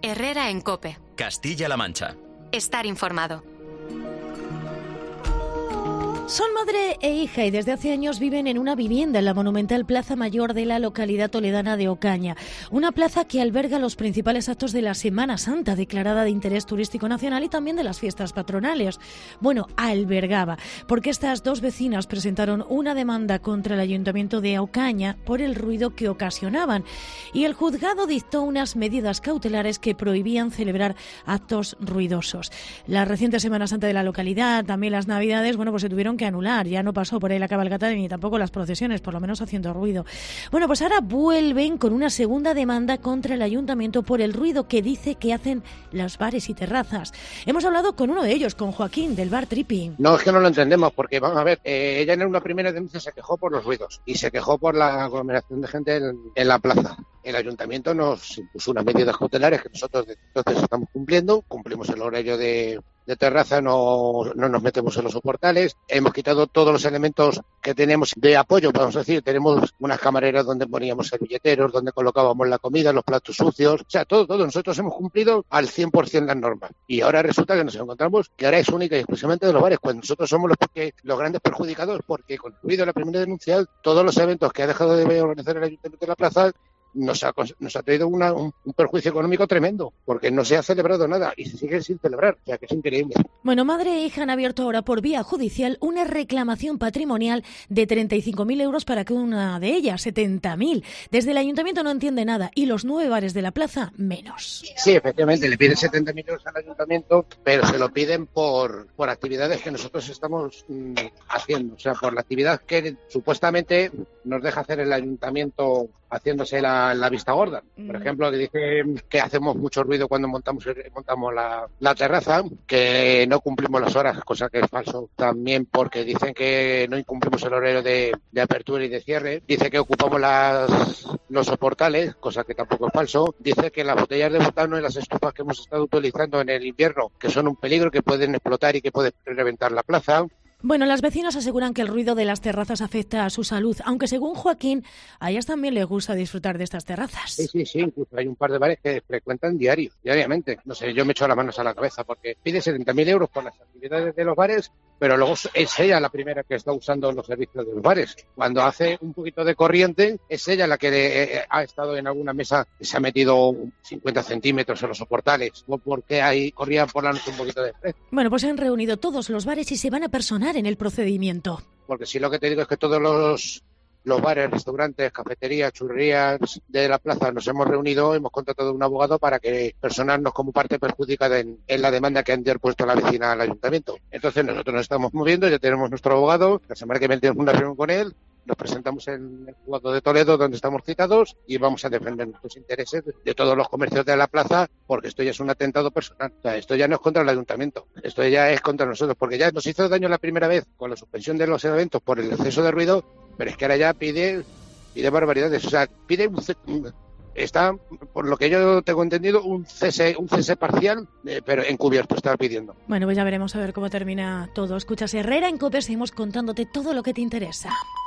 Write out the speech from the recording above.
Herrera en COPE. Castilla-La Mancha. Estar informado. Son madre e hija y desde hace años viven en una vivienda en la monumental Plaza Mayor de la localidad toledana de Ocaña. Una plaza que alberga los principales actos de la Semana Santa, declarada de interés turístico nacional, y también de las fiestas patronales. Bueno, albergaba, porque estas dos vecinas presentaron una demanda contra el Ayuntamiento de Ocaña por el ruido que ocasionaban. Y el juzgado dictó unas medidas cautelares que prohibían celebrar actos ruidosos. La reciente Semana Santa de la localidad, también las Navidades, bueno, pues se tuvieron que anular. Ya no pasó por ahí la cabalgata ni tampoco las procesiones, por lo menos haciendo ruido. Bueno, pues ahora vuelven con una segunda demanda contra el Ayuntamiento por el ruido que dice que hacen los bares y terrazas. Hemos hablado con uno de ellos, con Joaquín, del bar Tripping. No, es que no lo entendemos, porque vamos a ver, ella en una primera denuncia se quejó por los ruidos y se quejó por la aglomeración de gente en la plaza. El Ayuntamiento nos impuso unas medidas cautelares que nosotros entonces estamos cumpliendo. Cumplimos el horario de terraza, no nos metemos en los soportales. Hemos quitado todos los elementos que tenemos de apoyo, vamos a decir. Tenemos unas camareras donde poníamos servilleteros, donde colocábamos la comida, los platos sucios. O sea, todo. Nosotros hemos cumplido al 100% las normas. Y ahora resulta que nos encontramos que ahora es única y exclusivamente de los bares, cuando nosotros somos los grandes perjudicados, porque con el ruido de la primera denuncia, todos los eventos que ha dejado de organizar el Ayuntamiento de la Plaza nos ha traído un perjuicio económico tremendo, porque no se ha celebrado nada y se sigue sin celebrar, o sea que es increíble. Bueno, madre e hija han abierto ahora por vía judicial una reclamación patrimonial de 35.000 euros para cada una de ellas, 70.000. Desde el Ayuntamiento no entiende nada y los 9 bares de la plaza menos. Sí, efectivamente, le piden 70.000 euros al Ayuntamiento, pero se lo piden por actividades que nosotros estamos haciendo, o sea, por la actividad que supuestamente nos deja hacer el Ayuntamiento haciéndose la vista gorda. Por ejemplo, que dice que hacemos mucho ruido cuando montamos la terraza, que no cumplimos las horas, cosa que es falso también, porque dicen que no incumplimos el horario de apertura y de cierre. Dice que ocupamos los soportales, cosa que tampoco es falso. Dice que las botellas de butano y las estufas que hemos estado utilizando en el invierno, que son un peligro, que pueden explotar y que pueden reventar la plaza. Bueno, las vecinas aseguran que el ruido de las terrazas afecta a su salud, aunque según Joaquín, a ellas también les gusta disfrutar de estas terrazas. Sí, incluso hay un par de bares que frecuentan diariamente. No sé, yo me echo las manos a la cabeza porque pide 70.000 euros por las actividades de los bares, pero luego es ella la primera que está usando los servicios de los bares. Cuando hace un poquito de corriente, es ella la que ha estado en alguna mesa y se ha metido 50 centímetros en los soportales, o porque ahí corría por la noche un poquito de fresco. Bueno, pues se han reunido todos los bares y se van a personar en el procedimiento. Porque si lo que te digo es que todos los bares, restaurantes, cafeterías, churrerías de la plaza nos hemos reunido, hemos contratado un abogado para que personarnos como parte perjudicada en la demanda que han interpuesto la vecina al Ayuntamiento. Entonces nosotros nos estamos moviendo, ya tenemos nuestro abogado, la semana que viene tenemos una reunión con él, nos presentamos en el juzgado de Toledo, donde estamos citados, y vamos a defender nuestros intereses de todos los comercios de la plaza, porque esto ya es un atentado personal. O sea, esto ya no es contra el Ayuntamiento, esto ya es contra nosotros, porque ya nos hizo daño la primera vez con la suspensión de los eventos por el exceso de ruido, pero es que ahora ya pide barbaridades. O sea, pide está, por lo que yo tengo entendido, un cese parcial, pero encubierto está pidiendo. Bueno, pues ya veremos a ver cómo termina todo. Escuchas Herrera en COPE, seguimos contándote todo lo que te interesa.